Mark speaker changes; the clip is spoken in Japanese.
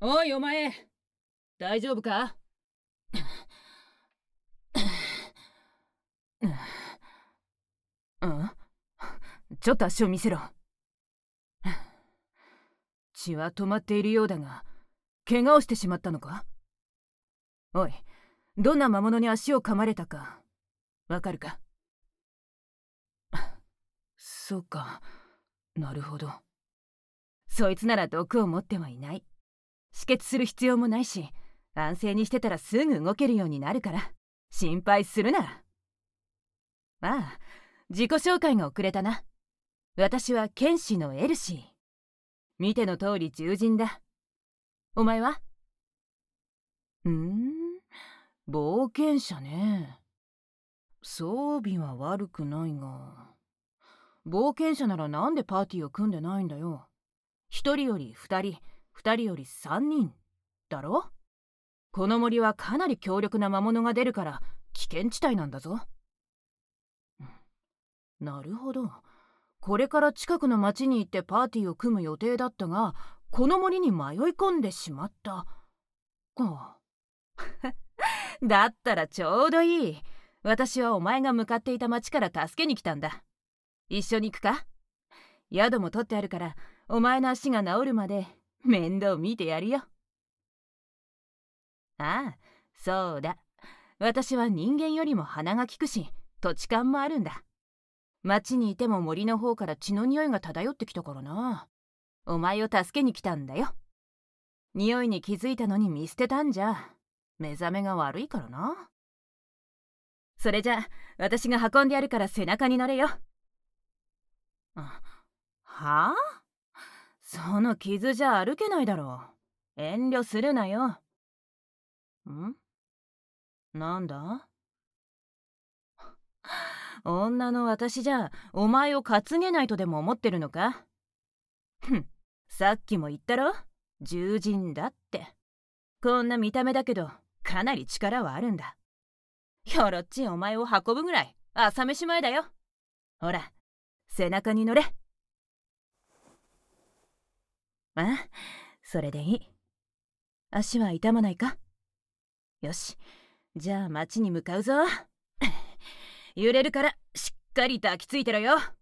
Speaker 1: おいお前、大丈夫か？うん、ちょっと足を見せろ。血は止まっているようだが、怪我をしてしまったのか？おい、どんな魔物に足を噛まれたかわかるか？そうか、なるほど。そいつなら毒を持ってはいない。止血する必要もないし、安静にしてたらすぐ動けるようになるから、心配するな。ああ、自己紹介が遅れたな。私は剣士のエルシー。見ての通り獣人だ。お前は？冒険者ね。装備は悪くないが、冒険者ならなんでパーティーを組んでないんだよ。一人より二人、二人より三人だろ？この森はかなり強力な魔物が出るから危険地帯なんだぞ。なるほど。これから近くの町に行ってパーティーを組む予定だったが、この森に迷い込んでしまったか。だったらちょうどいい。私はお前が向かっていた町から助けに来たんだ。一緒に行くか？宿も取ってあるから、お前の足が治るまで面倒見てやるよ。ああ、そうだ。私は人間よりも鼻が利くし、土地勘もあるんだ。町にいても森の方から血の匂いが漂ってきたからな。お前を助けに来たんだよ。匂いに気づいたのに見捨てたんじゃ、目覚めが悪いからな。それじゃ、私が運んでやるから背中に乗れよ。はあ？その傷じゃ歩けないだろう。遠慮するなよ。なんだ？女の私じゃお前を担げないとでも思ってるのか？さっきも言ったろ、獣人だって。こんな見た目だけどかなり力はあるんだ。よろっちお前を運ぶぐらい朝飯前だよ。ほら、背中に乗れ。それでいい。足は痛まないか？よし、じゃあ町に向かうぞ。揺れるからしっかり抱きついてろよ。